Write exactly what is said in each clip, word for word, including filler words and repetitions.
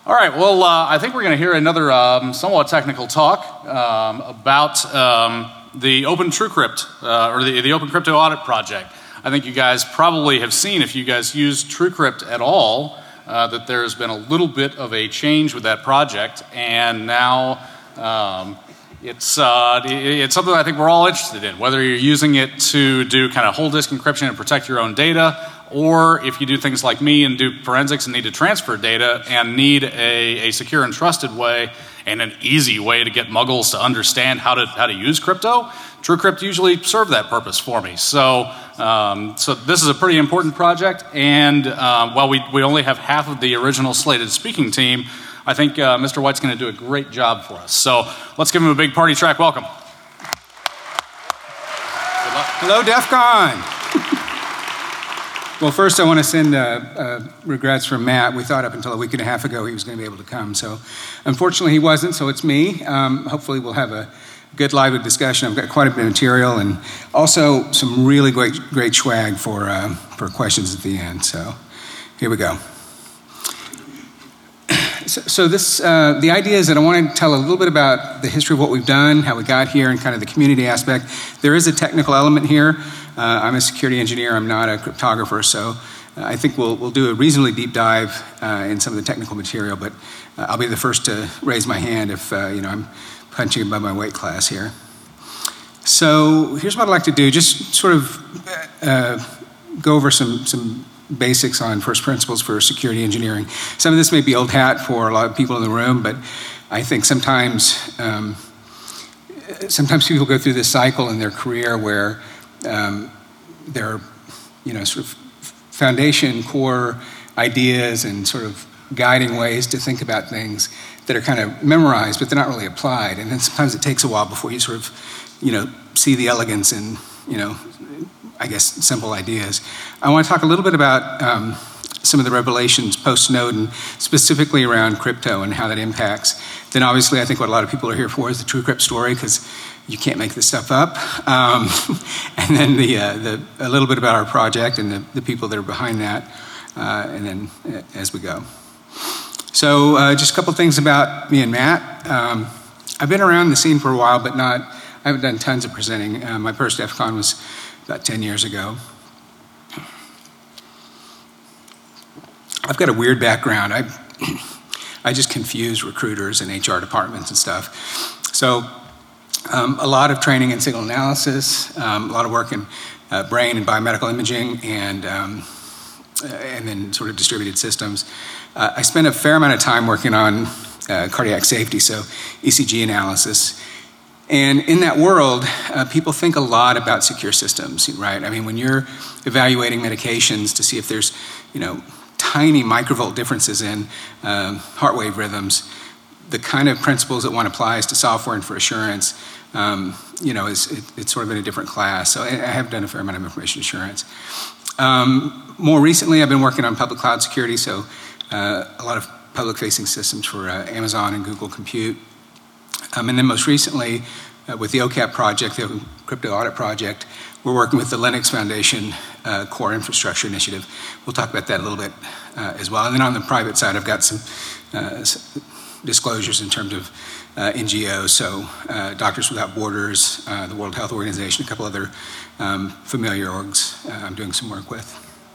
All right, well, uh, I think we're going to hear another um, somewhat technical talk um, about um, the Open TrueCrypt, uh, or the, the Open Crypto Audit Project. I think you guys probably have seen, if you guys use TrueCrypt at all, uh, that there's been a little bit of a change with that project, and now um, it's, uh, it's something I think we're all interested in, whether you're using it to do kind of whole disk encryption and protect your own data, or if you do things like me and do forensics and need to transfer data and need a, a secure and trusted way and an easy way to get muggles to understand how to, how to use crypto, TrueCrypt usually serve that purpose for me. So, um, so this is a pretty important project, and uh, while we, we only have half of the original slated speaking team, I think uh, Mister White's going to do a great job for us. So let's give him a big party track welcome. Hello, DEF CON. Well, first I want to send uh, uh, regrets from Matt. We thought up until a week and a half ago he was going to be able to come. So unfortunately he wasn't, so it's me. Um, hopefully we'll have a good lively discussion. I've got quite a bit of material and also some really great, great swag for, uh, for questions at the end. So here we go. So, so this, uh, the idea is that I want to tell a little bit about the history of what we've done, how we got here, and kind of the community aspect. There is a technical element here. Uh, I'm a security engineer, I'm not a cryptographer, so uh, I think we'll, we'll do a reasonably deep dive uh, in some of the technical material, but uh, I'll be the first to raise my hand if uh, you know, I'm punching above my weight class here. So here's what I'd like to do, just sort of uh, go over some, some basics on first principles for security engineering. Some of this may be old hat for a lot of people in the room, but I think sometimes, um, sometimes people go through this cycle in their career where Um, there are, you know, sort of foundation core ideas and sort of guiding ways to think about things that are kind of memorized, but they're not really applied. And then sometimes it takes a while before you sort of, you know, see the elegance in, you know, I guess, simple ideas. I want to talk a little bit about um, some of the revelations post-Snowden, specifically around crypto and how that impacts. Then obviously I think what a lot of people are here for is the TrueCrypt story, because you can't make this stuff up. Um, and then the, uh, the, a little bit about our project and the, the people that are behind that, uh, and then uh, as we go. So uh, just a couple things about me and Matt. Um, I've been around the scene for a while, but not, I haven't done tons of presenting. Uh, my first DEF CON was about ten years ago. I've got a weird background. I, I just confuse recruiters and H R departments and stuff. So, Um, a lot of training in signal analysis, um, a lot of work in uh, brain and biomedical imaging, and, um, and then sort of distributed systems. Uh, I spent a fair amount of time working on uh, cardiac safety, so E C G analysis. And in that world, uh, people think a lot about secure systems, right? I mean, when you're evaluating medications to see if there's, you know, tiny microvolt differences in um, heart wave rhythms, the kind of principles that one applies to software and for assurance, um, you know, is it, it's sort of in a different class. So I, I have done a fair amount of information assurance. Um, more recently, I've been working on public cloud security, so uh, a lot of public-facing systems for uh, Amazon and Google Compute. Um, and then most recently, uh, with the O C A P project, the Crypto Audit Project, we're working with the Linux Foundation uh, Core Infrastructure Initiative. We'll talk about that a little bit uh, as well. And then on the private side, I've got some uh, disclosures in terms of uh, N G Os, so uh, Doctors Without Borders, uh, the World Health Organization, a couple other um, familiar orgs uh, I'm doing some work with.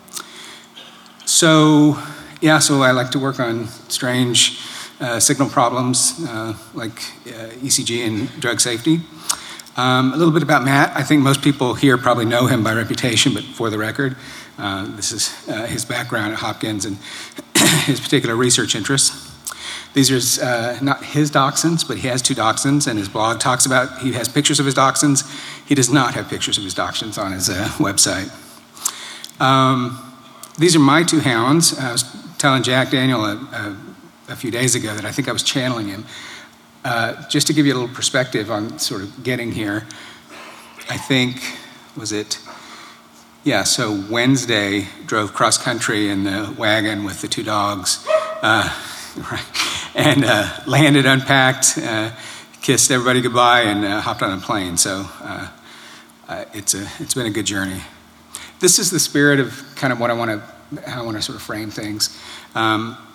So, yeah, so I like to work on strange uh, signal problems uh, like uh, E C G and drug safety. Um, a little bit about Matt. I think most people here probably know him by reputation, but for the record, uh, this is uh, his background at Hopkins and his particular research interests. These are uh, not his dachshunds, but he has two dachshunds, and his blog talks about, he has pictures of his dachshunds. He does not have pictures of his dachshunds on his uh, website. Um, these are my two hounds. I was telling Jack Daniel a, a, a few days ago that I think I was channeling him. Uh, just to give you a little perspective on sort of getting here, I think, was it, yeah, so Wednesday, drove cross country in the wagon with the two dogs. Uh, Right. And uh, landed, unpacked, uh, kissed everybody goodbye, and uh, hopped on a plane. So uh, uh, it's a it's been a good journey. This is the spirit of kind of what I want to how I want to sort of frame things. Um,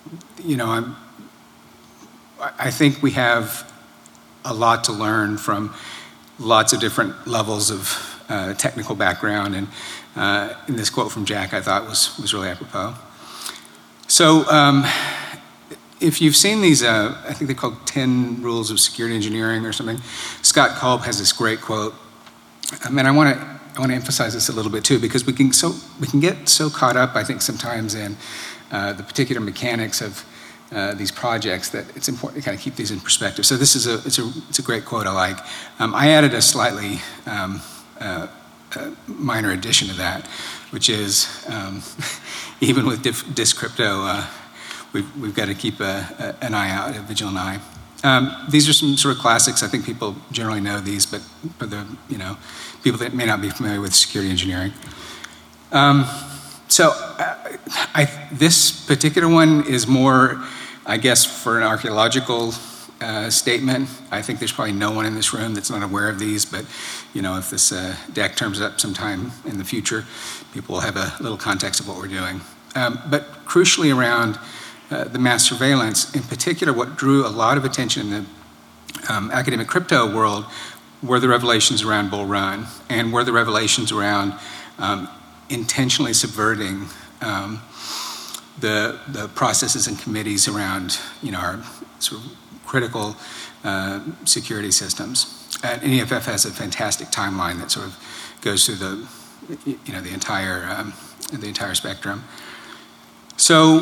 you know, I'm, I think we have a lot to learn from lots of different levels of uh, technical background, and uh, in this quote from Jack I thought was, was really apropos. So um, if you've seen these, uh, I think they're called ten Rules of Security Engineering or something, Scott Culp has this great quote. I mean, I want to I want to emphasize this a little bit too, because we can so we can get so caught up, I think, sometimes in uh, the particular mechanics of uh, these projects that it's important to kind of keep these in perspective. So this is a it's a it's a great quote I like. Um, I added a slightly um, uh, uh, minor addition to that, which is um, even with disk crypto, uh, we've we've got to keep a, a, an eye out, a vigilant eye. Um, these are some sort of classics. I think people generally know these, but for the you know people that may not be familiar with security engineering. Um, so uh, I, this particular one is more, I guess, for an archaeological uh, statement. I think there's probably no one in this room that's not aware of these, but you know, if this uh, deck turns up sometime in the future, people will have a little context of what we're doing. Um, but crucially around Uh, the mass surveillance, in particular, what drew a lot of attention in the um, academic crypto world were the revelations around Bull Run, and were the revelations around um, intentionally subverting um, the, the processes and committees around, you know, our sort of critical uh, security systems. And N E F F has a fantastic timeline that sort of goes through the, you know, the entire um, the entire spectrum. So,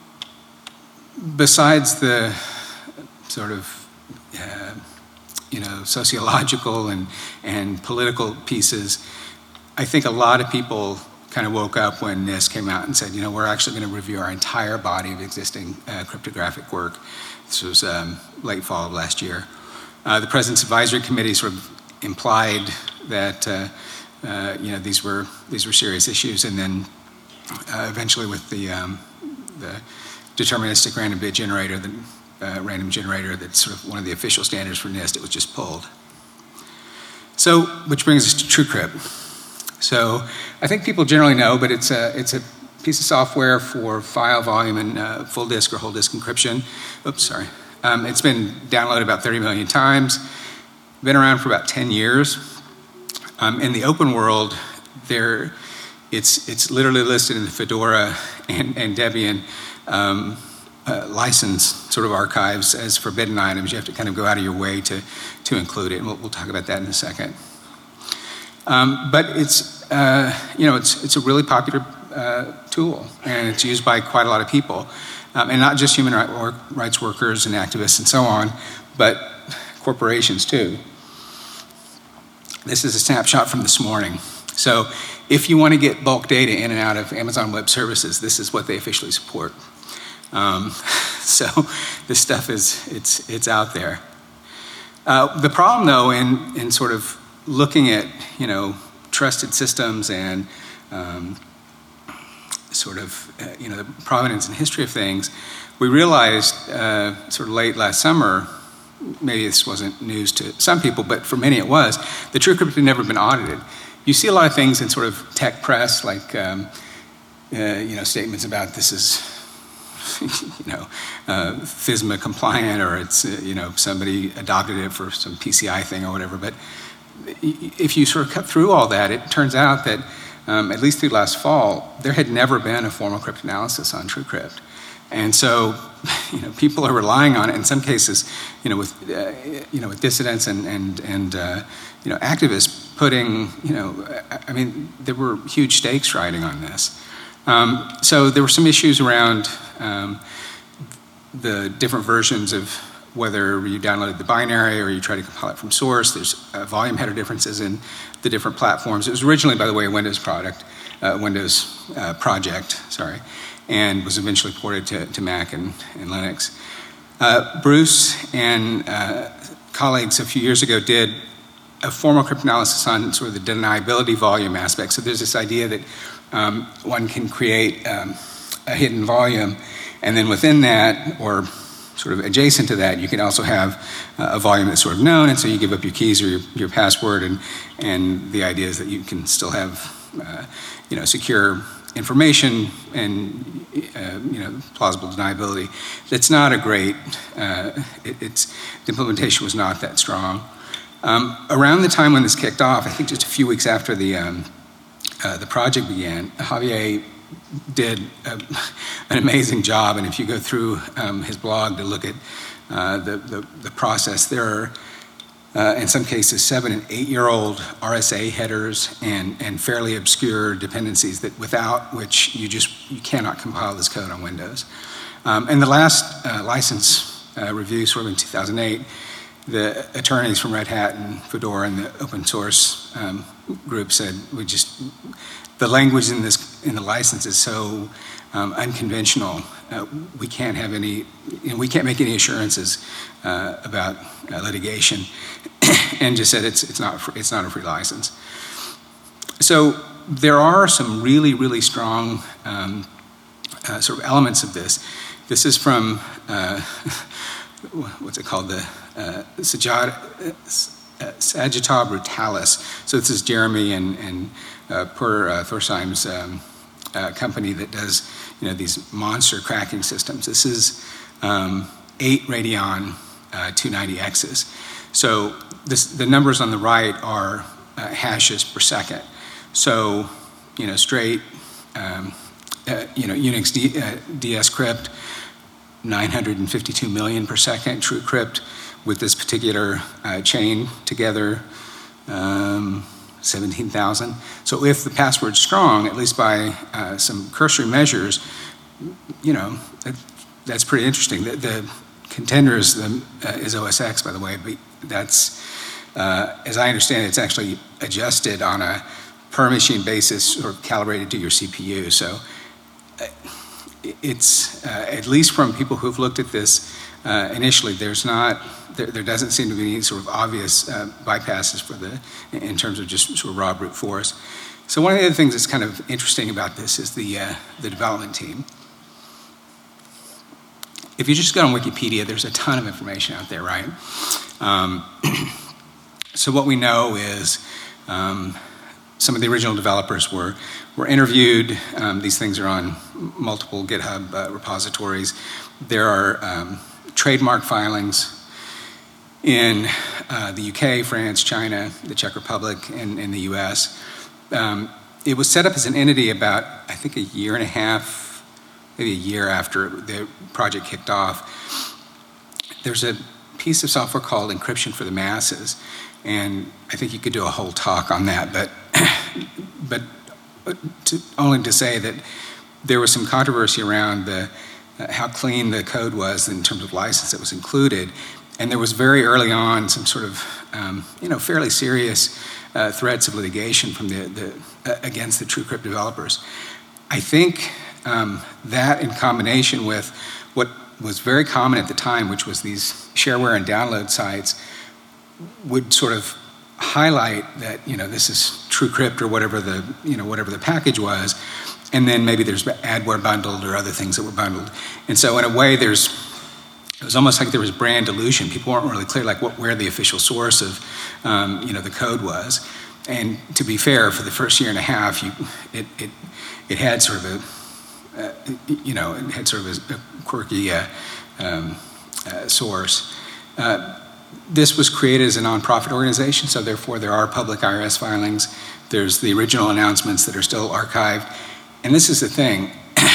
besides the sort of, uh, you know, sociological and, and political pieces, I think a lot of people kind of woke up when NIST came out and said, you know, we're actually going to review our entire body of existing uh, cryptographic work. This was um, late fall of last year. Uh, the President's Advisory Committee sort of implied that, uh, uh, you know, these were, these were serious issues, and then uh, eventually with the, um, the deterministic random bit generator, the uh, random generator that's sort of one of the official standards for NIST, it was just pulled. So, which brings us to TrueCrypt. So, I think people generally know, but it's a, it's a piece of software for file volume and uh, full disk or whole disk encryption. Oops, sorry. Um, it's been downloaded about thirty million times, been around for about ten years. Um, in the open world, there, it's, it's literally listed in the Fedora and, and Debian Um, uh, license sort of archives as forbidden items. You have to kind of go out of your way to, to include it, and we'll, we'll talk about that in a second. Um, but it's, uh, you know, it's, it's a really popular uh, tool, and it's used by quite a lot of people, um, and not just human rights workers and activists and so on, but corporations too. This is a snapshot from this morning. So if you want to get bulk data in and out of Amazon Web Services, this is what they officially support. Um, so this stuff is, it's, it's out there. Uh, the problem though in, in sort of looking at, you know, trusted systems and um, sort of, uh, you know, the provenance and history of things, we realized uh, sort of late last summer, maybe this wasn't news to some people, but for many it was, the TrueCrypt had never been audited. You see a lot of things in sort of tech press, like um, uh, you know, statements about this is, you know, uh, FISMA compliant, or it's uh, you know, somebody adopted it for some P C I thing or whatever. But if you sort of cut through all that, it turns out that um, at least through last fall, there had never been a formal cryptanalysis on TrueCrypt, and so you know, people are relying on it in some cases, you know, with uh, you know, with dissidents and and and uh, you know, activists putting, you know, I mean, there were huge stakes riding on this. Um, so there were some issues around um, the different versions of whether you downloaded the binary or you try to compile it from source. There's uh, volume header differences in the different platforms. It was originally, by the way, a Windows product, uh, Windows uh, project, sorry, and was eventually ported to, to Mac and, and Linux. Uh, Bruce and uh, colleagues a few years ago did a formal cryptanalysis on sort of the deniability volume aspect. So there's this idea that um, one can create um, a hidden volume, and then within that, or sort of adjacent to that, you can also have uh, a volume that's sort of known, and so you give up your keys or your, your password, and, and the idea is that you can still have uh, you know, secure information and uh, you know, plausible deniability. It's not a great, uh, it, it's, the implementation was not that strong. Um, around the time when this kicked off, I think just a few weeks after the, um, uh, the project began, Javier did a, an amazing job, and if you go through um, his blog to look at uh, the, the, the process, there are Uh, in some cases, seven and eight-year-old R S A headers and, and fairly obscure dependencies that without which you just you cannot compile this code on Windows. Um, and the last uh, license uh, review, sort of in two thousand eight, the attorneys from Red Hat and Fedora and the open source um, group said we just the language in this in the license is so um, unconventional. Uh, we can't have any, you know, we can't make any assurances uh, about uh, litigation, and just said it's it's not it's not a free license. So there are some really really strong um, uh, sort of elements of this. This is from uh, what's it called, the uh, Sajjad, uh, Sagitta Brutalis. So this is Jeremy and and uh, Per uh, Thorsheim's um, uh, company that does, you know, these monster cracking systems. This is um, eight Radeon uh, two ninety X's. So this, the numbers on the right are uh, hashes per second. So, you know, straight, um, uh, you know, Unix D, uh, dscrypt, nine hundred fifty-two million per second. TrueCrypt with this particular uh, chain together, um, seventeen thousand. So if the password's strong, at least by uh, some cursory measures, you know, that, that's pretty interesting. The, the contender is, the, uh, is O S X, by the way, but that's, uh, as I understand it, it's actually adjusted on a per machine basis or calibrated to your C P U. So uh, it's, uh, at least from people who've looked at this uh, initially, there's not, there, there doesn't seem to be any sort of obvious uh, bypasses for the, in terms of just sort of raw brute force. So one of the other things that's kind of interesting about this is the, uh, the development team. If you just go on Wikipedia, there's a ton of information out there, right? Um, so what we know is um, some of the original developers were, were interviewed. Um, these things are on multiple GitHub uh, repositories. There are um, trademark filings in uh, the U K, France, China, the Czech Republic, and, and the U S. Um, it was set up as an entity about, I think, a year and a half, maybe a year after the project kicked off. There's a piece of software called Encryption for the Masses, and I think you could do a whole talk on that, but, but to, only to say that there was some controversy around the, uh, how clean the code was in terms of license that was included, and there was very early on some sort of, um, you know, fairly serious uh, threats of litigation from the, the uh, against the TrueCrypt developers. I think Um, that in combination with what was very common at the time, which was these shareware and download sites, would sort of highlight that, you know, this is TrueCrypt or whatever the, you know, whatever the package was, and then maybe there's adware bundled or other things that were bundled. And so in a way there's, it was almost like there was brand delusion. People weren't really clear like what, where the official source of, um, you know, the code was. And to be fair, for the first year and a half, you, it, it, it had sort of a, Uh, you know, it had sort of a, a quirky uh, um, uh, source. Uh, this was created as a nonprofit organization, so therefore there are public I R S filings. There's the original announcements that are still archived. And this is the thing.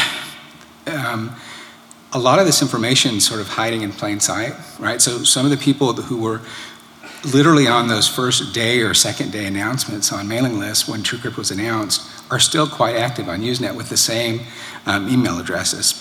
um, a lot of this information is sort of hiding in plain sight, right? So some of the people who were literally on those first day or second day announcements on mailing lists when TrueCrypt was announced are still quite active on Usenet with the same um, email addresses.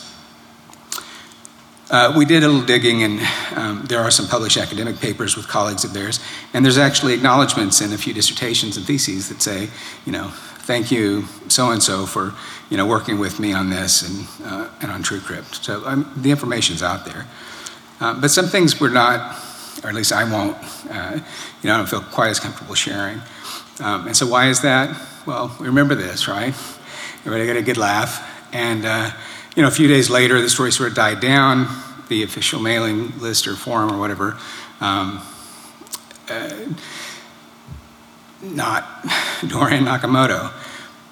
Uh, we did a little digging, and um, there are some published academic papers with colleagues of theirs, and there's actually acknowledgments in a few dissertations and theses that say, you know, thank you so-and-so for, you know, working with me on this and, uh, and on TrueCrypt. So um, the information's out there. Um, but some things we're not, or at least I won't, uh, you know, I don't feel quite as comfortable sharing. Um, and so why is that? Well, remember this, right? Everybody got a good laugh. And, uh, you know, a few days later, the story sort of died down. The official mailing list or forum or whatever, um, uh, not Dorian Nakamoto.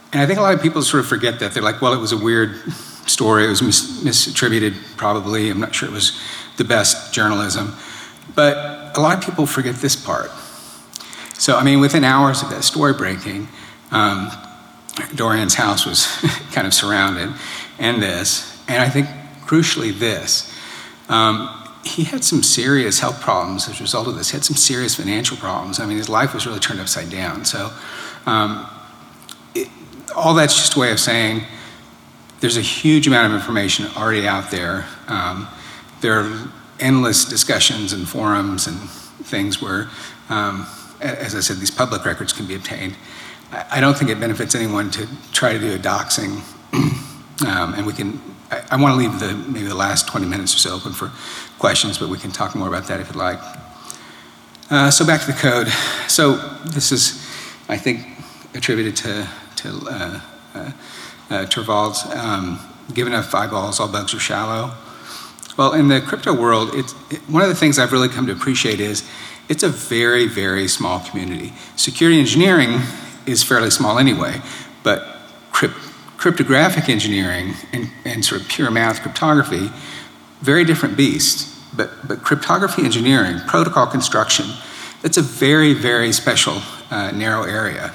and I think a lot of people sort of forget that. They're like, well, it was a weird story. It was mis misattributed, probably. I'm not sure it was the best journalism. But a lot of people forget this part. So, I mean, within hours of that story breaking, um, Dorian's house was kind of surrounded, and this, and I think crucially this. Um, he had some serious health problems as a result of this. He had some serious financial problems. I mean, his life was really turned upside down. So um, it, all that's just a way of saying there's a huge amount of information already out there. Um, there are endless discussions and forums and things where, um, as I said, these public records can be obtained. I, I don't think it benefits anyone to try to do a doxing. um, and we can, I, I want to leave the maybe the last twenty minutes or so open for questions, but we can talk more about that if you'd like. Uh, so back to the code. So this is, I think, attributed to, to uh, uh, uh, Torvalds. Um, give enough eyeballs, all bugs are shallow. Well, in the crypto world, it's, it, one of the things I've really come to appreciate is it's a very, very small community. Security engineering is fairly small anyway, but crypt, cryptographic engineering and, and sort of pure math cryptography, very different beast. But, but cryptography engineering, protocol construction, that's a very, very special uh, narrow area.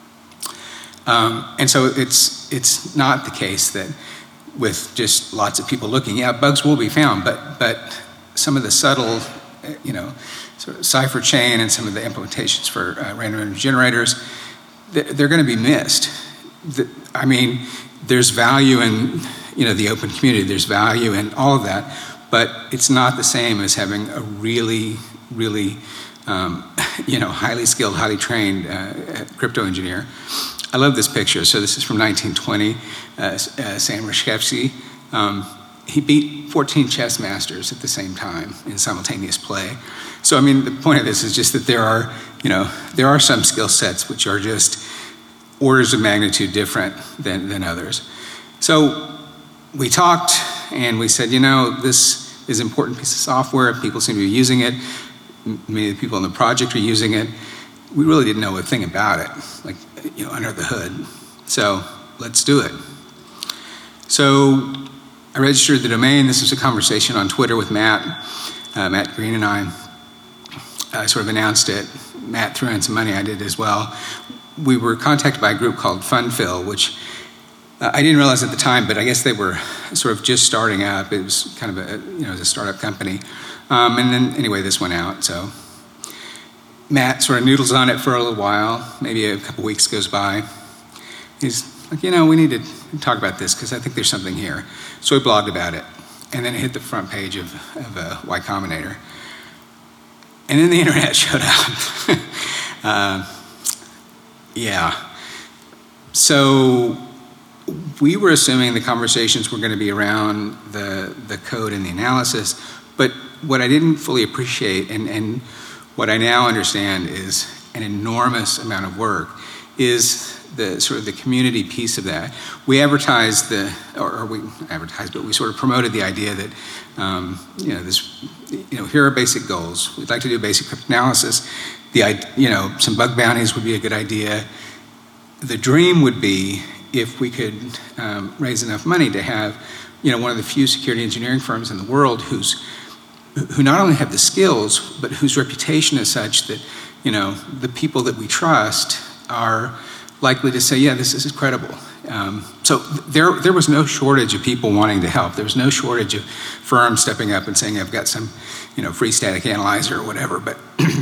Um, and so it's, it's not the case that with just lots of people looking, yeah, bugs will be found, but, but some of the subtle, you know, sort of cipher chain and some of the implementations for uh, random number generators, they're, they're going to be missed. The, I mean, there's value in, you know, the open community, there's value in all of that, but it's not the same as having a really, really, um, you know, highly skilled, highly trained uh, crypto engineer. I love this picture. So this is from nineteen twenty, uh, uh, Sam Reshevsky. Um, he beat fourteen chess masters at the same time in simultaneous play. So I mean, the point of this is just that there are, you know, there are some skill sets which are just orders of magnitude different than, than others. So we talked and we said, you know, this is an important piece of software. People seem to be using it. Many of the people in the project are using it. We really didn't know a thing about it, like, you know, under the hood. So let's do it. So I registered the domain. This was a conversation on Twitter with Matt, uh, Matt Green and I. I sort of announced it. Matt threw in some money, I did as well. We were contacted by a group called Funfill, which uh, I didn't realize at the time, but I guess they were sort of just starting up. It was kind of a, you know, it was a startup company. Um, and then anyway, this went out, so. Matt sort of noodles on it for a little while, maybe a couple weeks goes by. He's like, you know, we need to talk about this because I think there's something here. So he blogged about it, and then it hit the front page of, of uh, Y Combinator. And then the internet showed up. uh, yeah. So we were assuming the conversations were going to be around the, the code and the analysis, but what I didn't fully appreciate, and, and what I now understand is an enormous amount of work, is the sort of the community piece of that. We advertised the, or, or we advertised, but we sort of promoted the idea that, um, you know, this, you know, here are basic goals. We'd like to do basic cryptanalysis. The, you know, some bug bounties would be a good idea. The dream would be if we could um, raise enough money to have, you know, one of the few security engineering firms in the world who's who not only have the skills, but whose reputation is such that, you know, the people that we trust are likely to say, yeah, this is credible. Um, so there, there was no shortage of people wanting to help. There was no shortage of firms stepping up and saying, I've got some, you know, free static analyzer or whatever, but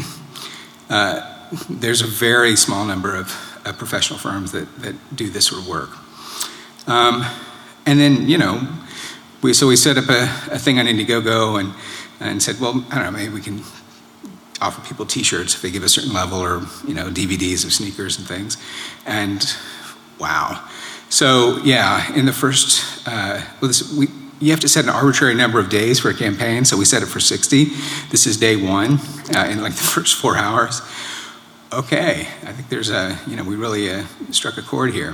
uh, there's a very small number of, of professional firms that, that do this sort of work. Um, and then, you know, we, so we set up a, a thing on Indiegogo and and said, well, I don't know, maybe we can offer people t-shirts if they give a certain level, or, you know, D V Ds of sneakers and things. And wow. So yeah, in the first, uh, well, this, we, you have to set an arbitrary number of days for a campaign, so we set it for sixty. This is day one, uh, in like the first four hours. Okay, I think there's a, you know, we really uh, struck a chord here.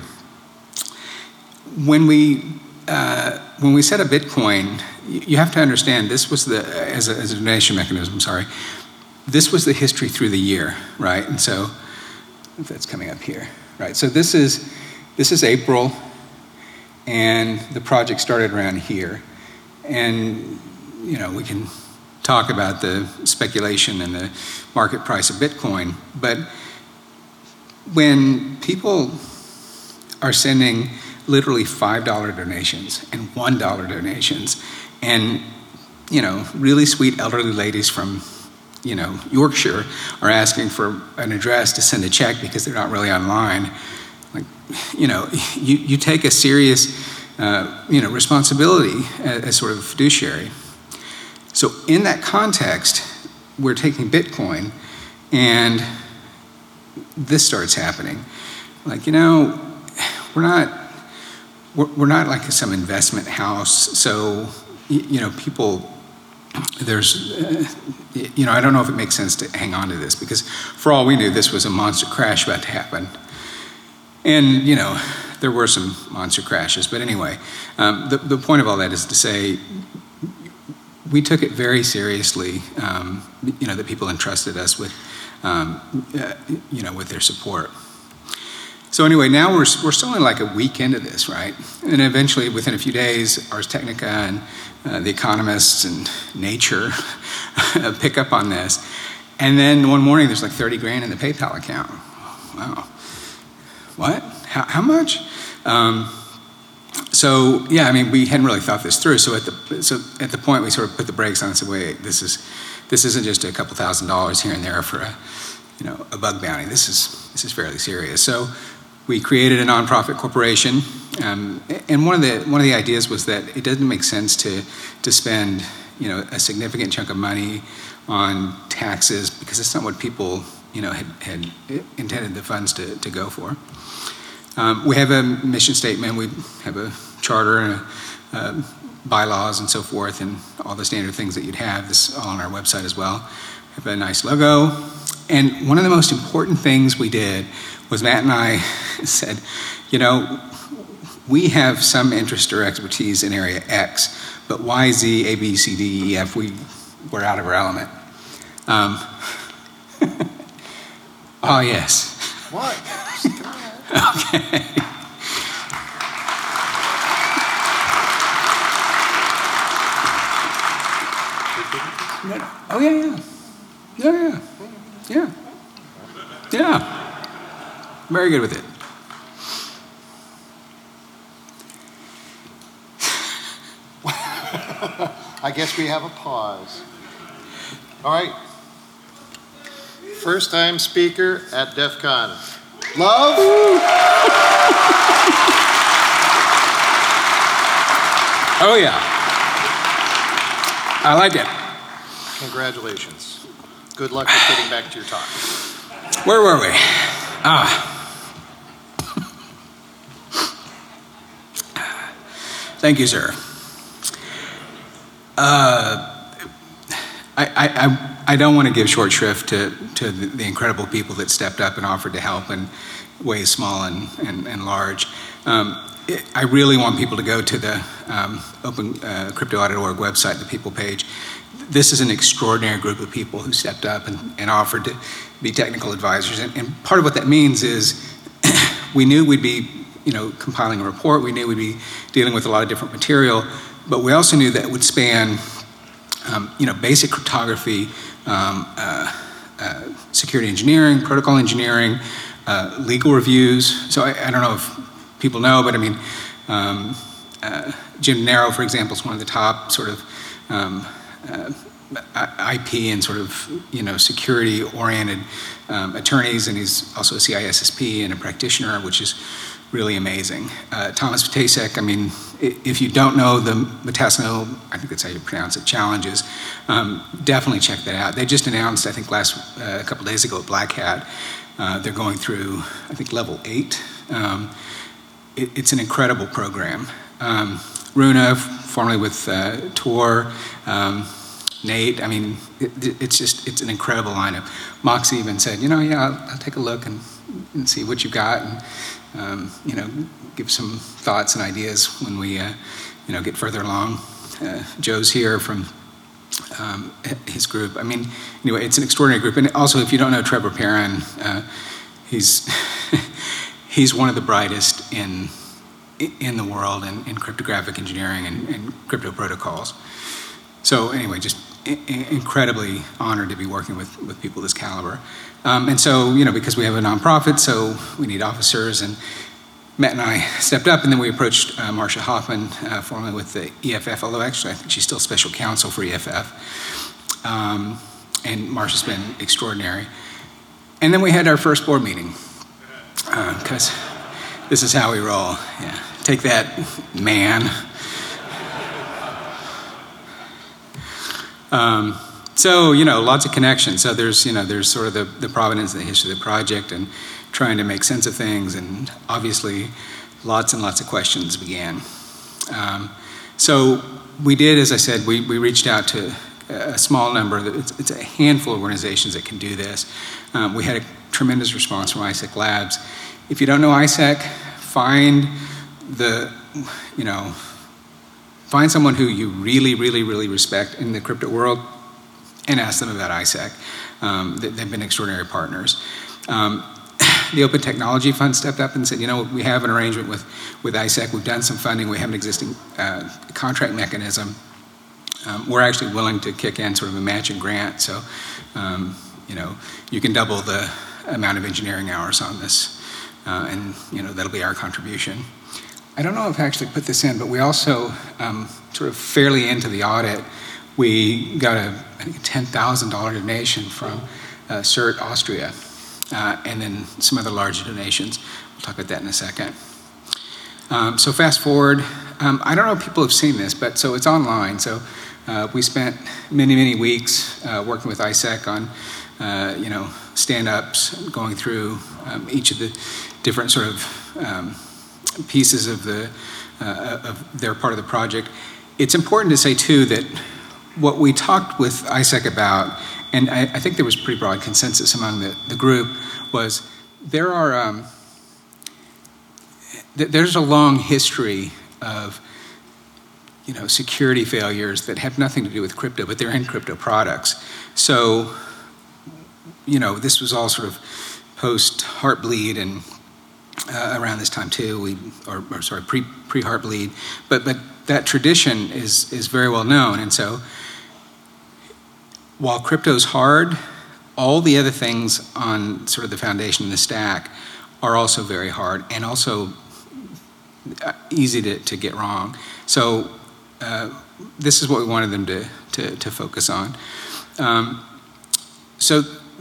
When we, uh, when we set up Bitcoin, you have to understand this was the, as a, as a donation mechanism, sorry, this was the history through the year, right? And so, if that's coming up here, right? So this is, this is April, and the project started around here. And, you know, we can talk about the speculation and the market price of Bitcoin, but when people are sending literally five dollar donations and one dollar donations, and, you know, really sweet elderly ladies from, you know, Yorkshire are asking for an address to send a check because they're not really online, like, you know, you, you take a serious, uh, you know, responsibility as, as sort of fiduciary. So in that context, we're taking Bitcoin, and this starts happening. Like, you know, we're not, we're, we're not like some investment house. So, you know, people, there's, uh, you know, I don't know if it makes sense to hang on to this, because for all we knew, this was a monster crash about to happen. And, you know, there were some monster crashes. But anyway, um, the, the point of all that is to say, we took it very seriously, um, you know, that people entrusted us with, um, uh, you know, with their support. So anyway, now we're, we're still in like a week into this, right? And eventually, within a few days, Ars Technica and uh, The Economist and Nature pick up on this. And then one morning, there's like thirty grand in the PayPal account. Wow. What? How, how much? Um, So yeah, I mean, we hadn't really thought this through. So at the so at the point we sort of put the brakes on and said, wait, this is this isn't just a couple thousand dollars here and there for a you know a bug bounty. This is this is fairly serious. So we created a nonprofit corporation, um, and one of the one of the ideas was that it doesn't make sense to to spend you know a significant chunk of money on taxes, because it's not what people you know had, had intended the funds to to go for. Um, we have a mission statement, we have a charter and a, uh, bylaws and so forth, and all the standard things that you'd have. This is all on our website as well. We have a nice logo. And one of the most important things we did was Matt and I said, you know, we have some interest or expertise in area X, but Y, Z, A, B, C, D, E, F, we, we're out of our element. Um, oh, yes. What? Okay. Oh, yeah, yeah. Yeah, yeah. Yeah. Yeah. Very good with it. I guess we have a pause. All right. First time speaker at DEF CON. Love? Oh, yeah. I like it. Congratulations. Good luck with getting back to your talk. Where were we? Ah. Thank you, sir. Uh, I, I, I don't want to give short shrift to, to the, the incredible people that stepped up and offered to help in ways small and, and, and large. Um, it, I really want people to go to the um, Open uh, Crypto Audit dot org website, the people page. This is an extraordinary group of people who stepped up and, and offered to be technical advisors. And, and part of what that means is we knew we'd be you know, compiling a report. We knew we'd be dealing with a lot of different material, but we also knew that it would span um, you know, basic cryptography, um, uh, uh, security engineering, protocol engineering, uh, legal reviews. So I, I don't know if people know, but I mean, um, uh, Jim Nero, for example, is one of the top sort of um, uh, I P and sort of you know security-oriented um, attorneys, and he's also a C I S S P and a practitioner, which is really amazing. Uh, Thomas Ptasek, I mean, if you don't know the Metasanil, I think that's how you pronounce it, challenges, um, definitely check that out. They just announced, I think last, uh, a couple days ago at Black Hat, uh, they're going through, I think, level eight. Um, it, it's an incredible program. Um, Runa, formerly with uh, Tor, um, Nate, I mean, it, it's just, it's an incredible lineup. Mox even said, you know, yeah, I'll, I'll take a look and, and see what you've got. And, Um, you know, give some thoughts and ideas when we, uh, you know, get further along. Uh, Joe's here from um, his group. I mean, anyway, it's an extraordinary group. And also, if you don't know Trevor Perrin, uh, he's he's one of the brightest in in the world in, in cryptographic engineering and, and crypto protocols. So anyway, just I- incredibly honored to be working with, with people this caliber. Um, and so, you know, because we have a nonprofit, so we need officers, and Matt and I stepped up, and then we approached uh, Marcia Hoffman, uh, formerly with the E F F, although actually I think she's still special counsel for E F F. Um, and Marcia's been extraordinary. And then we had our first board meeting, because uh, this is how we roll. Yeah. Take that, man. Um, so, you know, lots of connections. So there's, you know, there's sort of the, the provenance and the history of the project and trying to make sense of things, and obviously lots and lots of questions began. Um, so we did, as I said, we, we reached out to a small number, it's, it's a handful of organizations that can do this. Um, we had a tremendous response from I S A C Labs. If you don't know I S A C, find the, you know, find someone who you really, really, really respect in the crypto world and ask them about I S A C. Um, they've been extraordinary partners. Um, the Open Technology Fund stepped up and said, you know, we have an arrangement with, with I S A C, we've done some funding, we have an existing uh, contract mechanism. Um, we're actually willing to kick in sort of a matching grant, so, um, you know, you can double the amount of engineering hours on this, uh, and, you know, that'll be our contribution. I don't know if I actually put this in, but we also, um, sort of fairly into the audit, we got a, I think a ten thousand dollar donation from uh, CERT Austria, uh, and then some other larger donations. We'll talk about that in a second. Um, so fast forward, um, I don't know if people have seen this, but so it's online. So uh, we spent many, many weeks uh, working with I S A C on, uh, you know, stand-ups, going through um, each of the different sort of um, pieces of the uh, of their part of the project. It's important to say too that what we talked with I S A C about, and I, I think there was pretty broad consensus among the, the group, was there are um, th there's a long history of, you know, security failures that have nothing to do with crypto, but they're in crypto products. So, you know, this was all sort of post Heartbleed and uh, around this time too. We, or, or sorry, pre pre Heartbleed, but but that tradition is is very well known, and so while crypto's hard, all the other things on sort of the foundation and the stack are also very hard and also easy to, to get wrong. So uh, this is what we wanted them to, to, to focus on. Um, so,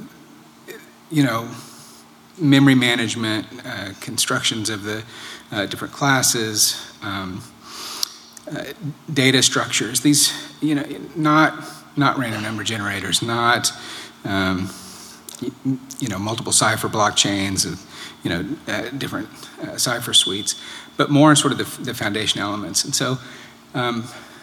you know, memory management, uh, constructions of the uh, different classes, um, uh, data structures, these, you know, not, not random number generators, not, um, you know, multiple cipher blockchains, of, you know, uh, different uh, cipher suites, but more in sort of the, the foundation elements. And so um,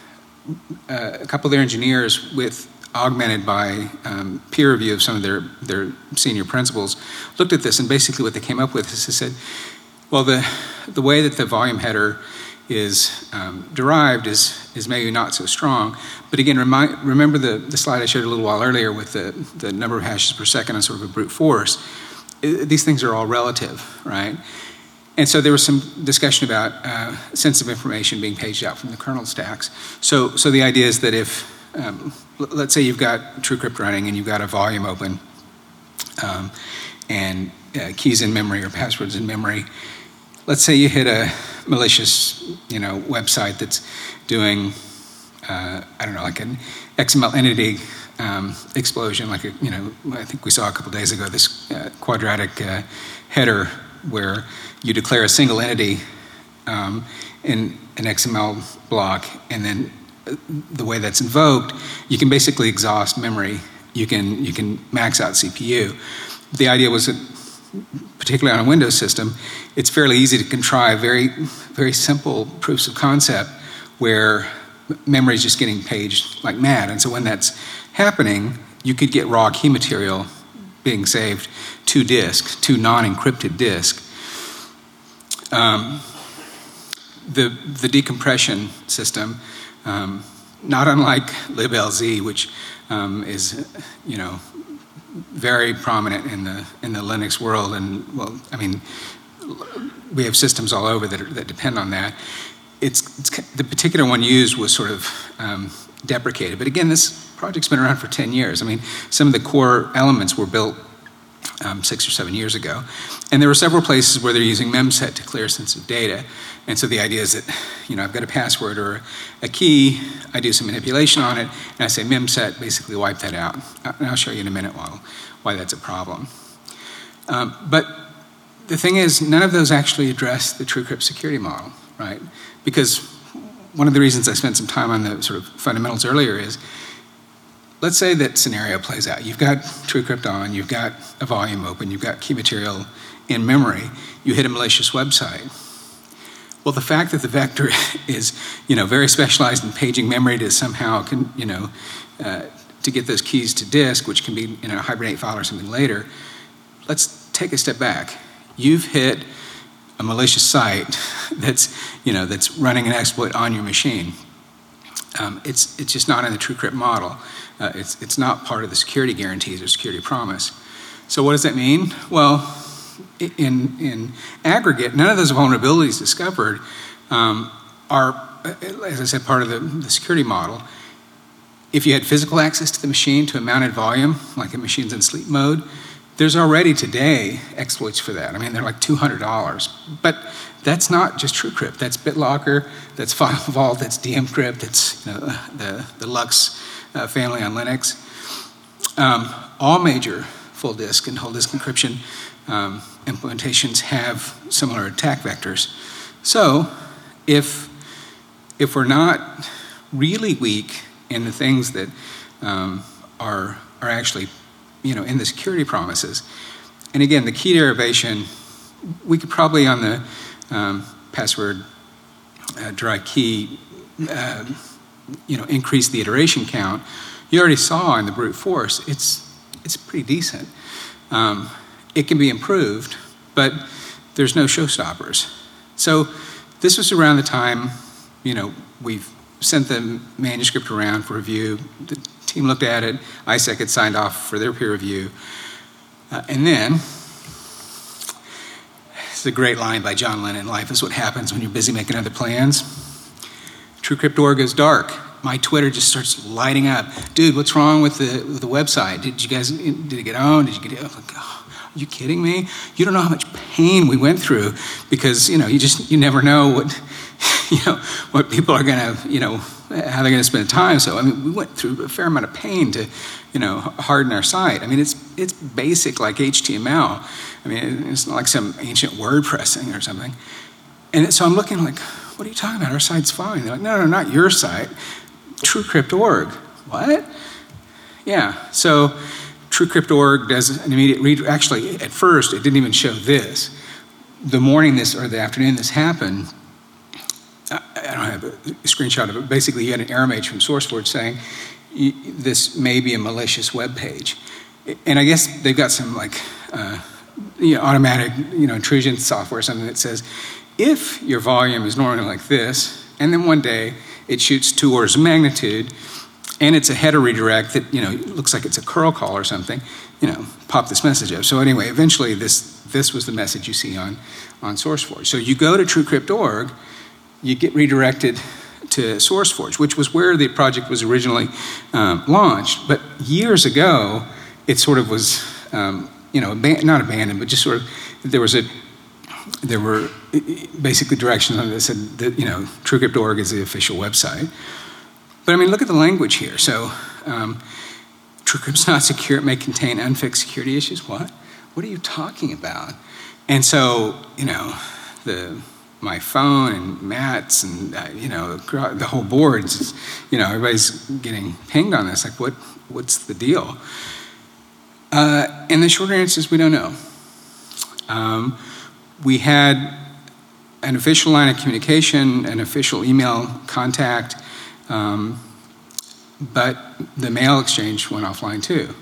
uh, a couple of their engineers, with augmented by um, peer review of some of their, their senior principals, looked at this, and basically what they came up with is they said, well, the, the way that the volume header is um, derived is, is maybe not so strong. But again, remind, remember the, the slide I showed a little while earlier with the, the number of hashes per second on sort of a brute force. It, these things are all relative, right? And so there was some discussion about uh, sensitive information being paged out from the kernel stacks. So, so the idea is that if, um, let's say you've got TrueCrypt running and you've got a volume open, um, and uh, keys in memory or passwords in memory, let's say you hit a malicious, you know, website that's doing, uh, I don't know, like an X M L entity um, explosion, like a, you know, I think we saw a couple days ago this uh, quadratic uh, header where you declare a single entity um, in an X M L block, and then the way that's invoked, you can basically exhaust memory. You can you can max out C P U. The idea was that, particularly on a Windows system, it's fairly easy to contrive very, very simple proofs of concept where memory is just getting paged like mad. And so when that's happening, you could get raw key material being saved to disk, to non-encrypted disk. Um, the, the decompression system, um, not unlike libLZ, which um, is, you know, very prominent in the in the Linux world, and well, I mean, we have systems all over that, are, that depend on that. It's, it's, the particular one used was sort of um, deprecated. But again, this project's been around for ten years. I mean, some of the core elements were built um, six or seven years ago. And there were several places where they're using memset to clear sensitive data. And so the idea is that, you know, I've got a password or a key, I do some manipulation on it, and I say memset, basically wipe that out. And I'll show you in a minute why, why that's a problem. Um, but the thing is, none of those actually address the TrueCrypt security model, right? Because one of the reasons I spent some time on the sort of fundamentals earlier is, let's say that scenario plays out. You've got TrueCrypt on, you've got a volume open, you've got key material in memory, you hit a malicious website. Well, the fact that the vector is, you know, very specialized in paging memory to somehow, can, you know, uh, to get those keys to disk, which can be in a Hibernate file or something later, let's take a step back. You've hit a malicious site that's, you know, that's running an exploit on your machine. Um, it's, it's just not in the TrueCrypt model. Uh, it's, it's not part of the security guarantees or security promise. So what does that mean? Well, in, in aggregate, none of those vulnerabilities discovered um, are, as I said, part of the, the security model. If you had physical access to the machine to a mounted volume, like a machine's in sleep mode, there's already today exploits for that. I mean, they're like two hundred dollars. But that's not just TrueCrypt. That's BitLocker, that's FileVault, that's DMCrypt, that's, you know, the, the Lux uh, family on Linux. Um, all major full disk and whole disk encryption um, implementations have similar attack vectors. So if, if we're not really weak in the things that um, are, are actually, you know, in the security promises. And again, the key derivation, we could probably on the um, password uh, dry key, uh, you know, increase the iteration count. You already saw in the brute force, it's, it's pretty decent. Um, it can be improved, but there's no showstoppers. So this was around the time, you know, we've sent the manuscript around for review. The team looked at it. I S E C had signed off for their peer review. Uh, and then, it's a great line by John Lennon, life is what happens when you're busy making other plans. TrueCrypt dot org goes dark. My Twitter just starts lighting up. Dude, what's wrong with the, with the website? Did you guys, did it get owned? Did you get it? I'm like, oh, are you kidding me? You don't know how much pain we went through because, you know, you just, you never know what, you know, what people are going to, you know, how they're going to spend time. So, I mean, we went through a fair amount of pain to, you know, harden our site. I mean, it's, it's basic like H T M L. I mean, it's not like some ancient WordPress thing or something. And so I'm looking like, what are you talking about? Our site's fine. They're like, no, no, not your site. TrueCrypt dot org. What? Yeah, so TrueCrypt dot org does an immediate read. Actually, at first, it didn't even show this. The morning this, or the afternoon this happened, I don't have a screenshot of it. Basically, you had an error message from SourceForge saying this may be a malicious web page, and I guess they've got some like uh, you know, automatic you know intrusion software or something that says if your volume is normally like this, and then one day it shoots two orders of magnitude, and it's a header redirect that you know looks like it's a curl call or something, you know, pop this message up. So anyway, eventually this this was the message you see on on SourceForge. So you go to TrueCrypt dot org. You get redirected to SourceForge, which was where the project was originally um, launched. But years ago, it sort of was, um, you know, aban not abandoned, but just sort of, there was a, there were basically directions on it that said that, you know, TrueCrypt dot org is the official website. But I mean, look at the language here. So, um, TrueCrypt's not secure, it may contain unfixed security issues. What? What are you talking about? And so, you know, the, my phone and Matt's and uh, you know the whole board, you know everybody's getting pinged on this. Like, what? What's the deal? Uh, and the short answer is we don't know. Um, we had an official line of communication, an official email contact, um, but the mail exchange went offline too.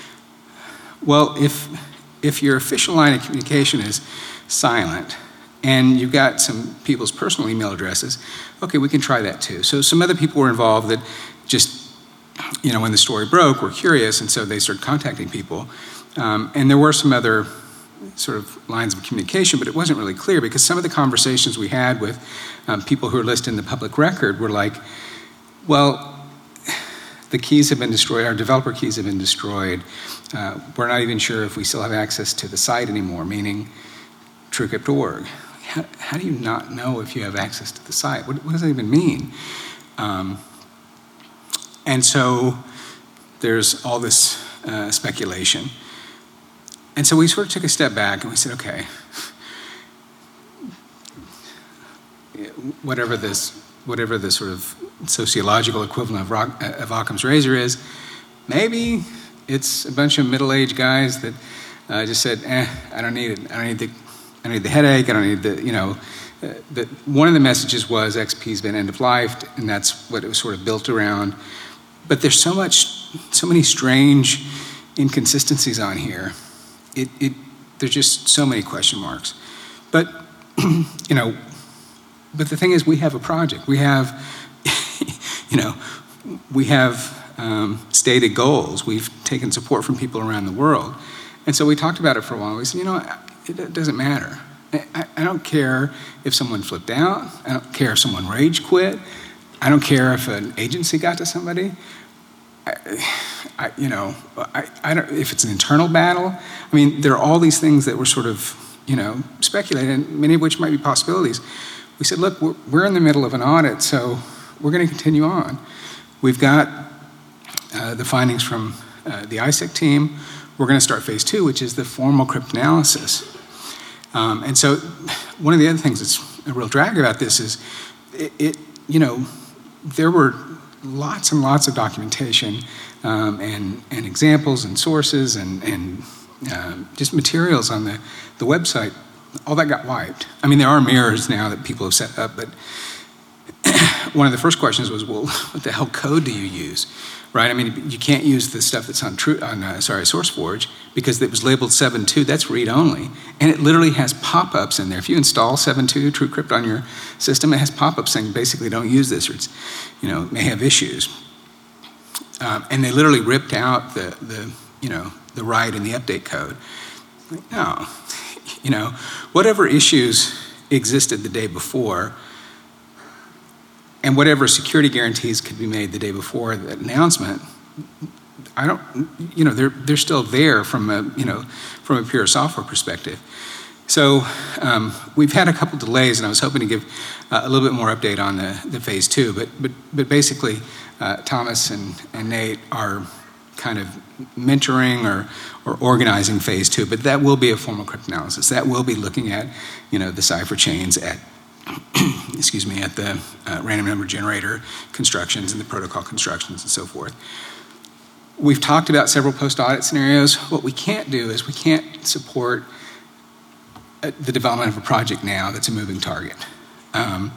Well, if if your official line of communication is silent, and you've got some people's personal email addresses, okay, we can try that too. So some other people were involved that just, you know, when the story broke, were curious, and so they started contacting people. Um, and there were some other sort of lines of communication, but it wasn't really clear because some of the conversations we had with um, people who are listed in the public record were like, well, the keys have been destroyed, our developer keys have been destroyed. Uh, we're not even sure if we still have access to the site anymore, meaning TrueCrypt dot org. How, how do you not know if you have access to the site? What, what does that even mean? Um, and so there's all this uh, speculation. And so we sort of took a step back and we said, okay, whatever this, whatever the sort of sociological equivalent of, Rock, of Occam's razor is, maybe it's a bunch of middle-aged guys that uh, just said, eh, I don't need it. I don't need the, I don't need the headache. I don't need the, you know, uh, the, one of the messages was X P's been end-of-lifed, and that's what it was sort of built around. But there's so much, so many strange inconsistencies on here. It, it, there's just so many question marks. But, you know, but the thing is, we have a project. We have, you know, we have um, stated goals. We've taken support from people around the world. And so we talked about it for a while. We said, you know, it, it doesn't matter. I, I don't care if someone flipped out. I don't care if someone rage quit. I don't care if an agency got to somebody. I, I, you know, I, I don't, if it's an internal battle. I mean, there are all these things that were sort of, you know, speculated, many of which might be possibilities. We said, look, we're, we're in the middle of an audit, so we're going to continue on. We've got uh, the findings from uh, the I S E C team. We're going to start phase two, which is the formal cryptanalysis. Um, and so one of the other things that's a real drag about this is, it, it you know, there were lots and lots of documentation um, and, and examples and sources and, and uh, just materials on the, the website. All that got wiped. I mean, there are mirrors now that people have set up, but one of the first questions was, well, what the hell code do you use, right? I mean, you can't use the stuff that's on, true, on uh, sorry, SourceForge because it was labeled seven point two, that's read-only, and it literally has pop-ups in there. If you install seven point two TrueCrypt on your system, it has pop-ups saying basically don't use this or it's, you know, it may have issues. Um, and they literally ripped out the, the, you know, the write and the update code. Like, no. You know, whatever issues existed the day before and whatever security guarantees could be made the day before the announcement, I don't, you know, they're, they're still there from a, you know, from a pure software perspective. So um, we've had a couple delays and I was hoping to give uh, a little bit more update on the, the phase two, but, but, but basically uh, Thomas and, and Nate are kind of mentoring or, or organizing phase two, but that will be a formal cryptanalysis. That will be looking at, you know, the cipher chains at, excuse me, at the uh, random number generator constructions and the protocol constructions and so forth. We've talked about several post-audit scenarios. What we can't do is we can't support uh, the development of a project now that's a moving target. Um,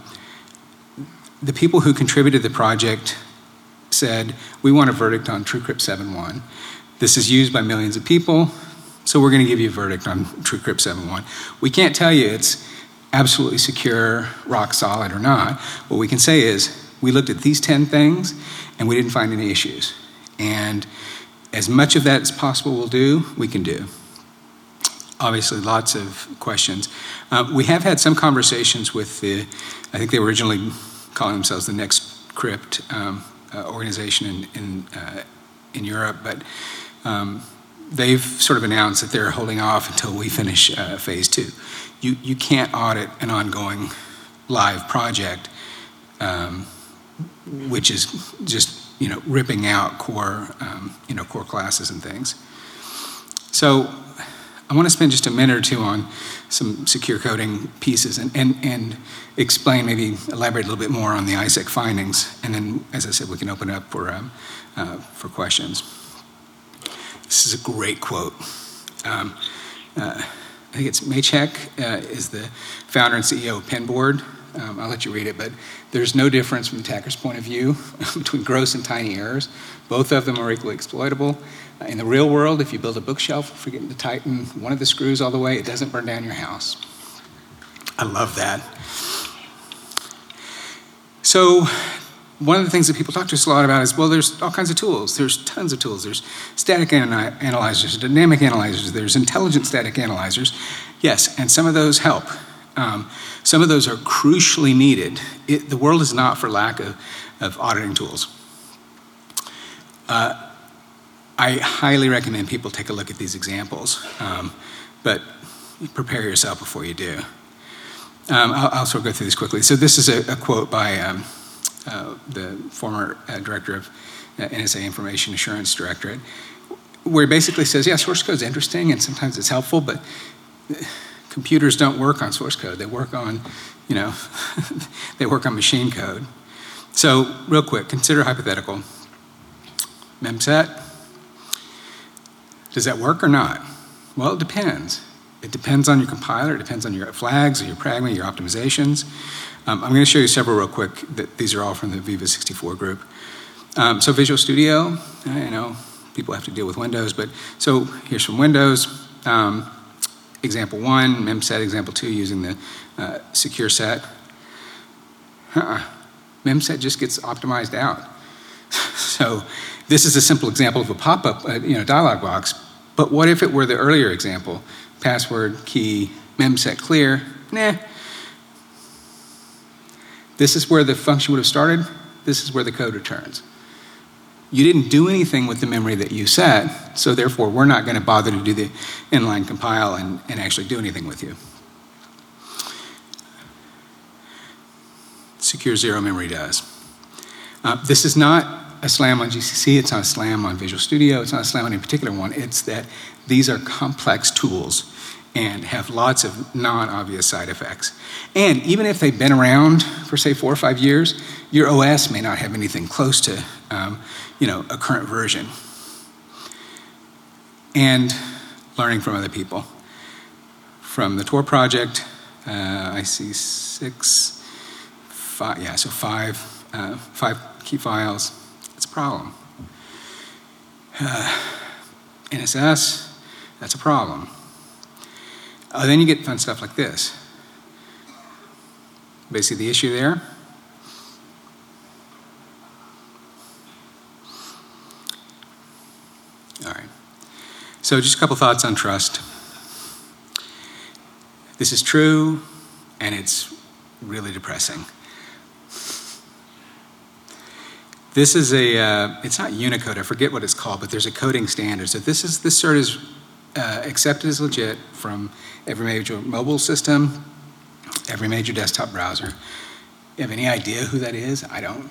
the people who contributed the project said, we want a verdict on TrueCrypt seven point one. This is used by millions of people, so we're going to give you a verdict on TrueCrypt seven point one. We can't tell you it's absolutely secure, rock solid or not. What we can say is, we looked at these ten things and we didn't find any issues. And as much of that as possible we'll do, we can do. Obviously, lots of questions. Uh, we have had some conversations with the, I think they were originally calling themselves the Next Crypt, um, Uh, organization in in, uh, in Europe, but um, they've sort of announced that they're holding off until we finish uh, phase two. You you can't audit an ongoing live project, um, which is just you know ripping out core um, you know core classes and things. So I want to spend just a minute or two on some secure coding pieces and, and, and explain, maybe elaborate a little bit more on the I S E C findings. And then, as I said, we can open it up for, um, uh, for questions. This is a great quote. Um, uh, I think it's Maciek uh, is the founder and C E O of Penboard. Um, I'll let you read it, but there's no difference from the attacker's point of view between gross and tiny errors. Both of them are equally exploitable. Uh, in the real world, if you build a bookshelf, forgetting to tighten one of the screws all the way, it doesn't burn down your house. I love that. So one of the things that people talk to us a lot about is, well, there's all kinds of tools. There's tons of tools. There's static ana analyzers, dynamic analyzers, there's intelligent static analyzers. Yes, and some of those help. Um, some of those are crucially needed. It, the world is not for lack of, of auditing tools. Uh, I highly recommend people take a look at these examples, um, but prepare yourself before you do. Um, I'll, I'll sort of go through this quickly. So this is a, a quote by um, uh, the former uh, director of uh, N S A Information Assurance Directorate, where he basically says, yeah, source code is interesting and sometimes it's helpful, but computers don't work on source code. They work on, you know, they work on machine code. So real quick, consider hypothetical. Memset, does that work or not? Well, it depends. It depends on your compiler, it depends on your flags, or your pragma, your optimizations. Um, I'm going to show you several real quick. That these are all from the Viva sixty-four group. Um, so Visual Studio, I know people have to deal with Windows, but so here's from Windows. Um, example one, Memset, example two, using the uh, secure set. Uh-uh. Memset just gets optimized out. So this is a simple example of a pop-up, uh, you know, dialog box. But what if it were the earlier example? Password, key, memset clear, nah. This is where the function would have started. This is where the code returns. You didn't do anything with the memory that you set, so therefore we're not going to bother to do the inline compile and, and actually do anything with you. Secure Zero Memory does. Uh, this is not a slam on G C C, it's not a slam on Visual Studio, it's not a slam on any particular one. It's that these are complex tools and have lots of non-obvious side effects. And even if they've been around for, say, four or five years, your O S may not have anything close to, um, you know, a current version. And learning from other people. From the Tor project, uh, I see six, five, yeah, so five, uh, five key files. It's a problem. Uh, N S S, that's a problem. Uh, then you get fun stuff like this. Basically the issue there. All right. So just a couple thoughts on trust. This is true, and it's really depressing. This is a, uh, it's not Unicode, I forget what it's called, but there's a coding standard. So this is, this cert is uh, accepted as legit from every major mobile system, every major desktop browser. You have any idea who that is? I don't.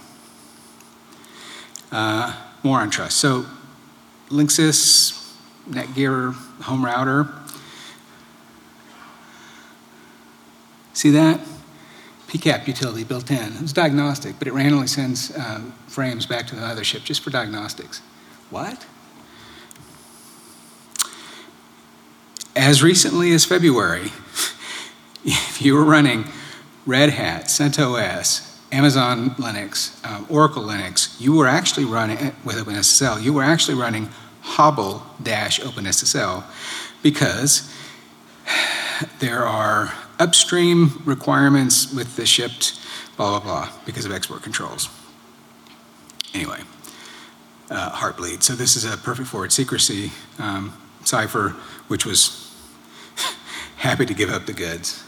Uh, more on trust. So Linksys, Netgear, home router. See that? P CAP utility built in. It's diagnostic, but it randomly sends um, frames back to the mothership just for diagnostics. What? As recently as February, if you were running Red Hat, CentOS, Amazon Linux, um, Oracle Linux, you were actually running, with OpenSSL, you were actually running Hobble-OpenSSL because there are upstream requirements with the shipped blah, blah, blah, because of export controls. Anyway, uh, Heartbleed. So this is a perfect forward secrecy um, cipher, which was happy to give up the goods.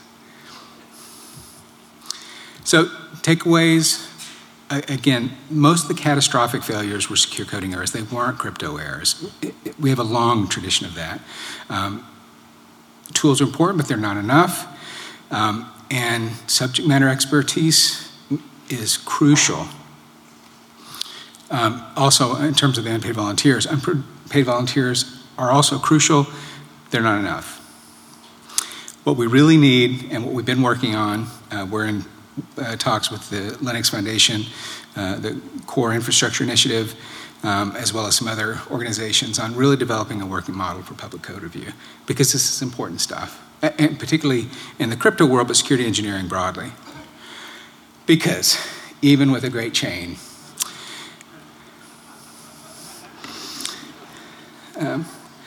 So takeaways, again, most of the catastrophic failures were secure coding errors. They weren't crypto errors. It, it, we have a long tradition of that. Um, tools are important, but they're not enough. Um, and subject matter expertise is crucial. Um, also, in terms of the unpaid volunteers, unpaid volunteers are also crucial. They're not enough. What we really need, and what we've been working on, uh, we're in uh, talks with the Linux Foundation, uh, the Core Infrastructure Initiative, um, as well as some other organizations on really developing a working model for public code review, because this is important stuff, and particularly in the crypto world, but security engineering broadly. Because even with a great chain, um,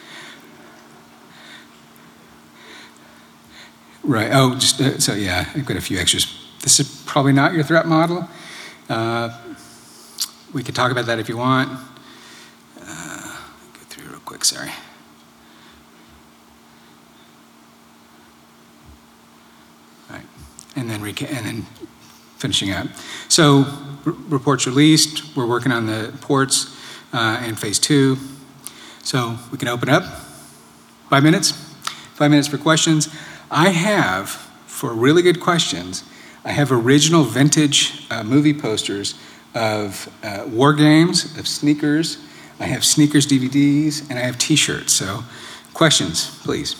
right, oh, just, uh, so yeah, I've got a few extras. This is probably not your threat model. Uh, we could talk about that if you want. Uh, go through real quick, sorry. All right, and then, reca and then finishing up. So, reports released, we're working on the ports uh, in phase two. So we can open up. Five minutes? Five minutes for questions. I have, for really good questions, I have original vintage uh, movie posters of uh, war games, of sneakers. I have sneakers D V Ds, and I have t-shirts. So questions, please.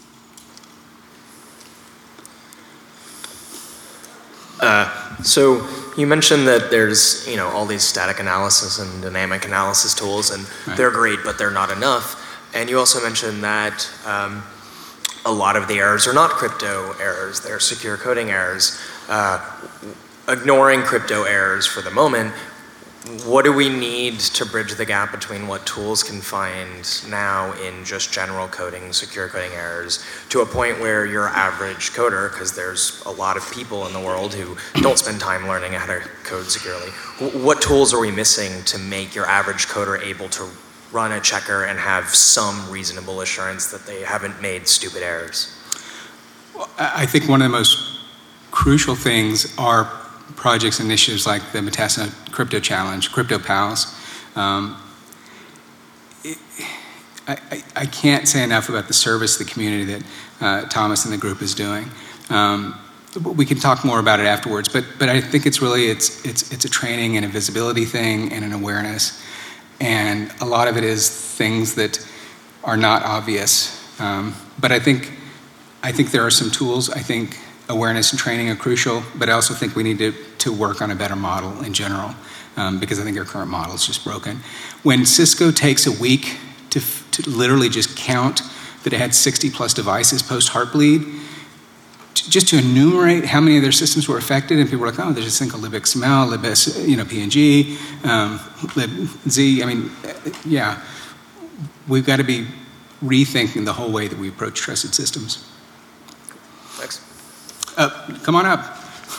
Uh, so you mentioned that there's, you know, all these static analysis and dynamic analysis tools, and right. they're great, but they're not enough. And you also mentioned that um, a lot of the errors are not crypto errors, they're secure coding errors. Uh, ignoring crypto errors for the moment, what do we need to bridge the gap between what tools can find now in just general coding, secure coding errors, to a point where your average coder, because there's a lot of people in the world who don't spend time learning how to code securely, what tools are we missing to make your average coder able to run a checker and have some reasonable assurance that they haven't made stupid errors? Well, I think one of the most crucial things are projects, initiatives like the Metasnet Crypto Challenge, Crypto Pals. Um, it, I, I, I can't say enough about the service to the community that uh, Thomas and the group is doing. Um, we can talk more about it afterwards, but but I think it's really it's it's it's a training and a visibility thing and an awareness, and a lot of it is things that are not obvious. Um, but I think I think there are some tools. I think awareness and training are crucial, but I also think we need to, to work on a better model in general, um, because I think our current model is just broken. When Cisco takes a week to, to literally just count that it had sixty plus devices post Heartbleed, just to enumerate how many of their systems were affected, and people were like, oh, there's this thing called libxml, libs, you know, P N G, um, libz. I mean, yeah, we've got to be rethinking the whole way that we approach trusted systems. Thanks. Uh, come on up.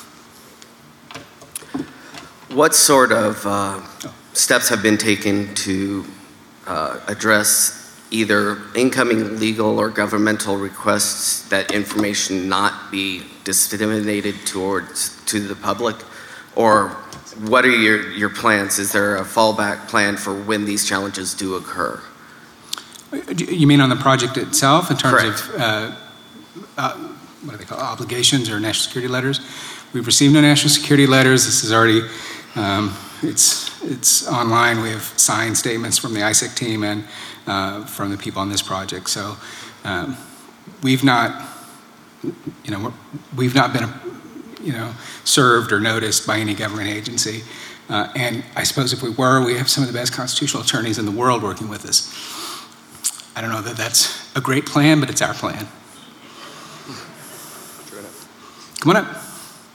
What sort of uh, steps have been taken to uh, address either incoming legal or governmental requests that information not be disseminated towards to the public? Or what are your, your plans? Is there a fallback plan for when these challenges do occur? You mean on the project itself in terms Correct. of uh, uh, what do they call obligations or national security letters? We've received no national security letters. This is already, um, it's, it's online. We have signed statements from the I S E C team and uh, from the people on this project. So um, we've not, you know, we've not been, you know, served or noticed by any government agency. Uh, and I suppose if we were, we have some of the best constitutional attorneys in the world working with us. I don't know that that's a great plan, but it's our plan. Come on up.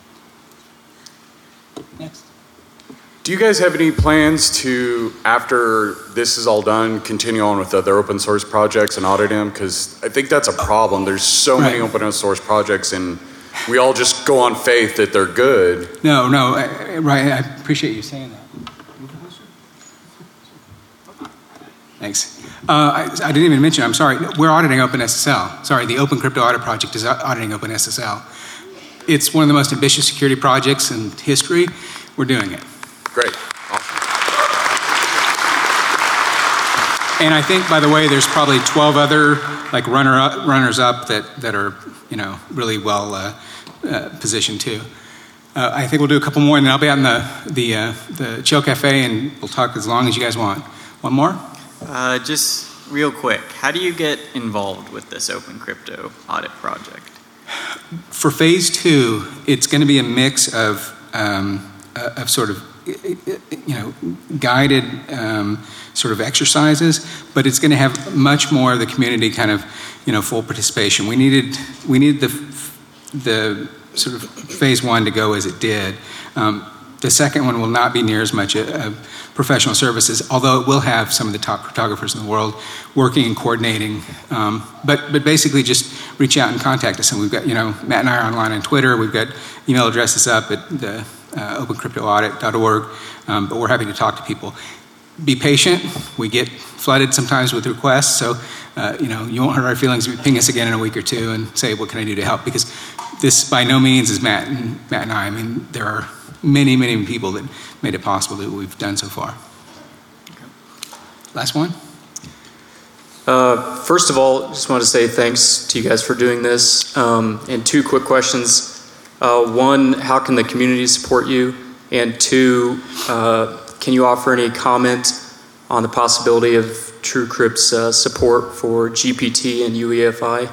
Next. Do you guys have any plans to, after this is all done, continue on with other open source projects and audit them? Because I think that's a problem. There's so Right. many open source projects, and we all just go on faith that they're good. No, no, I, right, I appreciate you saying that. Thanks. Uh, I, I didn't even mention, I'm sorry, we're auditing OpenSSL. Sorry, the Open Crypto Audit Project is auditing OpenSSL. It's one of the most ambitious security projects in history. We're doing it. Great. Awesome. And I think, by the way, there's probably twelve other like runner up, runners up that, that are, you know, really well uh, uh, positioned too. Uh, I think we'll do a couple more, and then I'll be out in the the uh, the Chill Cafe, and we'll talk as long as you guys want. One more? Uh, just real quick, how do you get involved with this Open Crypto Audit Project? For phase two, it's going to be a mix of um, uh, of sort of, you know, guided um, sort of exercises, but it's going to have much more of the community kind of, you know, full participation. We needed we needed the the sort of phase one to go as it did. Um, the second one will not be near as much a, a professional services, although it will have some of the top cryptographers in the world working and coordinating. Um, but but basically just reach out and contact us. And we've got, you know, Matt and I are online on Twitter. We've got email addresses up at the uh, open crypto audit dot org, um, but we're happy to talk to people. Be patient. We get flooded sometimes with requests, so uh, you know, you won't hurt our feelings if you ping us again in a week or two and say, what can I do to help? Because this by no means is Matt and, Matt and I. I mean, there are many, many people that made it possible that we've done so far. Last one. Uh, first of all, just want to say thanks to you guys for doing this. Um, and two quick questions. Uh, one, how can the community support you? And two, uh, can you offer any comment on the possibility of TrueCrypt's uh, support for G P T and U E F I?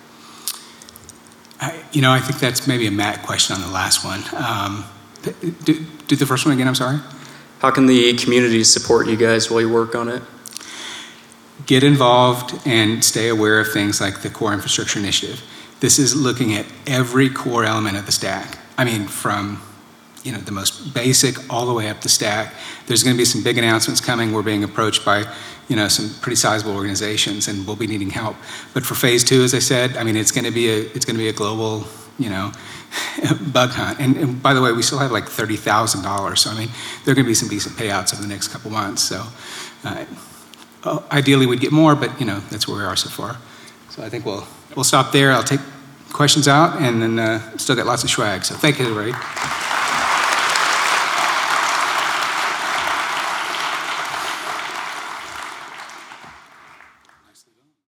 I, you know, I think that's maybe a Matt question on the last one. Um, do, do the first one again, I'm sorry? How can the community support you guys while you work on it? Get involved and stay aware of things like the Core Infrastructure Initiative. This is looking at every core element of the stack. I mean, from you know the most basic all the way up the stack. There's going to be some big announcements coming. We're being approached by you know some pretty sizable organizations, and we'll be needing help. But for phase two, as I said, I mean it's going to be a it's going to be a global you know bug hunt. And, and by the way, we still have like thirty thousand dollars. So I mean there are going to be some decent payouts over the next couple months. So. Uh, Ideally, we'd get more, but you know that's where we are so far. So I think we'll we'll stop there. I'll take questions out, and then uh, still got lots of swag. So thank you, everybody.